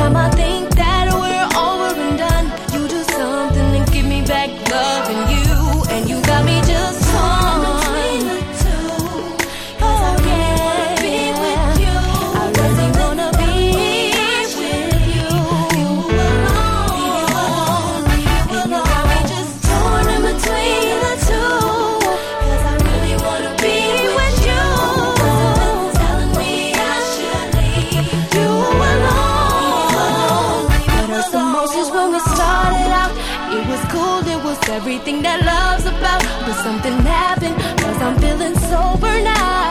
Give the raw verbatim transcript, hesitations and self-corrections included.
time I think that we're over and done, you do something and give me back loving you, and you got me just torn between the two. Oh yeah, be with you. I really wanna be with you. You alone, leave you alone. And you got me just torn in between the two. 'Cause I really wanna be with you. Telling me I should leave you alone. But us emotions when we started out, it was cool, it was everything that love's about. But something happened, 'cause I'm feeling sober now.